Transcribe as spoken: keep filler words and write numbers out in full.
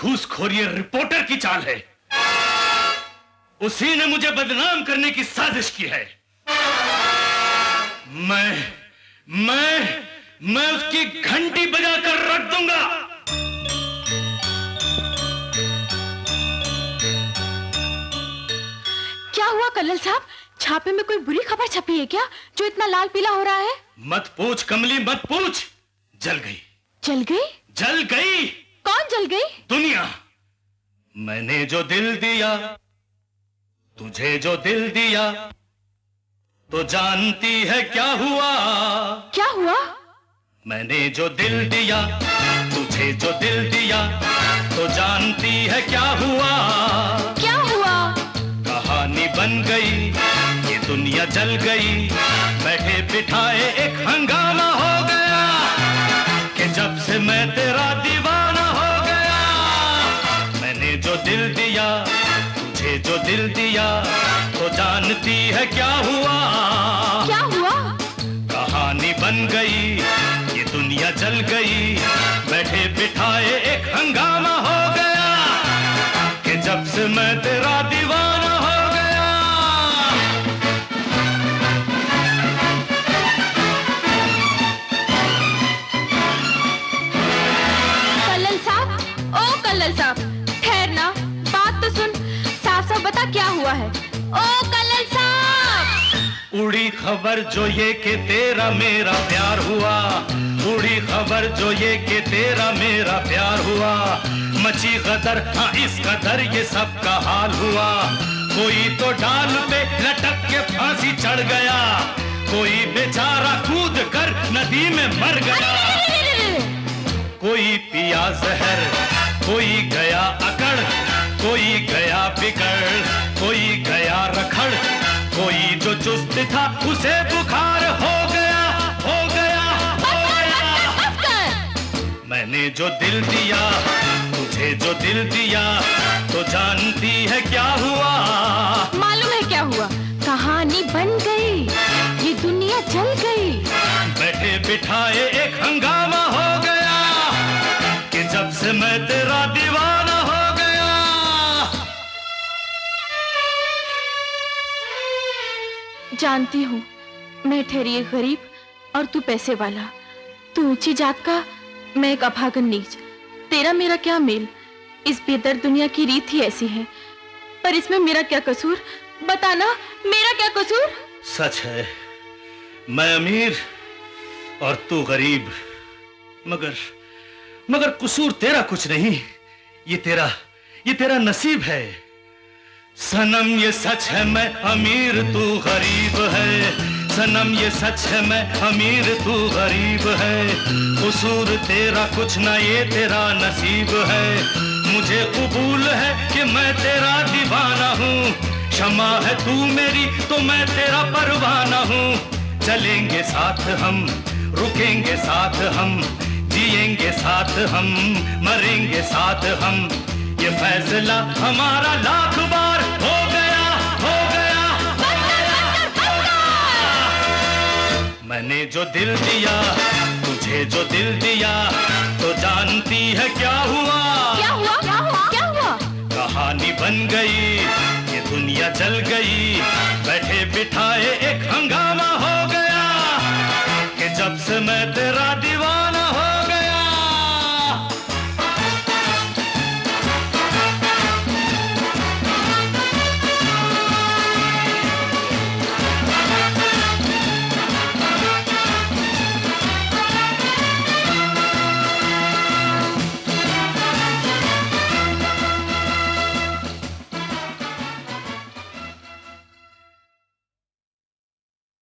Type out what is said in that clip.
घूसखोरी रिपोर्टर की चाल है। उसी ने मुझे बदनाम करने की साजिश की है। मैं मैं मैं उसकी घंटी बजाकर रख दूंगा। क्या हुआ कल्लल साहब? छापे में कोई बुरी खबर छपी है क्या जो इतना लाल पीला हो रहा है? मत पूछ कमली, मत पूछ। जल गई। जल गई? जल गई। कौन जल गई? दुनिया। मैंने जो दिल दिया, तुझे जो दिल दिया, तो जानती है क्या हुआ? क्या हुआ? मैंने जो दिल दिया, तुझे जो दिल दिया, तो जानती है क्या हुआ? क्या हुआ? कहानी बन गई, ये दुनिया जल गई, बैठे बिठाए एक हंगामा हो गया, कि जब से मैं तेरा दीवाना हो गया। मैंने जो दिल दिया, तुझे जो दिल दिया, तो जानती है क्या हुआ? क्या हुआ? कहानी बन गई, ये दुनिया जल गई, बैठे बिठाए एक हंगामा हो गया, कि जब से मैं तेरा दीवाना हो गया। कल्लल साहब, ओ कल्लल साहब, ठहरना, बात तो सुन, साफ साफ बता क्या हुआ है। ओ कल्लल साहब! उड़ी खबर जो ये कि तेरा मेरा प्यार हुआ, उड़ी खबर जो ये कि तेरा मेरा प्यार हुआ, मची गदर, हाँ इस कदर ये सब का हाल हुआ। कोई तो डाल पे लटक के फांसी चढ़ गया, कोई बेचारा कूद कर नदी में मर गया, कोई पिया जहर, कोई गया अकड़, कोई गया बिगड़, कोई गया रखड़, कोई जो चुस्त था उसे बुखार हो गया, हो गया, हो गया। मैंने जो दिल दिया, तुझे जो दिल दिया, तो जानती है क्या हुआ? मालूम है क्या हुआ? कहानी बन गई, ये दुनिया जल गई, बैठे बिठाए एक हंगामा हो गया, कि जब से मैं तेरा दीवाना हो गया। जानती हूँ मैं ठहरी एक गरीब और तू पैसे वाला, तू ऊंची जात का, मैं एक अभागन नीच। तेरा मेरा क्या मेल? इस बेदर्द दुनिया की रीत ही ऐसी है, पर इसमें मेरा क्या कसूर? बताना, मेरा क्या कसूर? सच है, मैं अमीर और तू गरीब, मगर मगर कसूर तेरा कुछ नहीं, ये तेरा ये तेरा नसीब है। सनम ये सच है मैं अमीर तू गरीब है, सनम ये सच है मैं अमीर तू गरीब है, कसूर तेरा कुछ ना ये तेरा नसीब है। मुझे कबूल है कि मैं तेरा दीवाना हूँ, क्षमा है तू मेरी तो मैं तेरा परवाना हूँ। चलेंगे साथ हम, रुकेंगे साथ हम, जिएंगे साथ हम, मरेंगे साथ हम, ये फैसला हमारा लाख बार हो गया, हो गया, हो गया। मैंने जो दिल दिया, तुझे जो दिल दिया, तो जानती है क्या हुआ? क्या हुआ? क्या हुआ? क्या हुआ? कहानी बन गई, ये दुनिया जल गई, बैठे बिठाए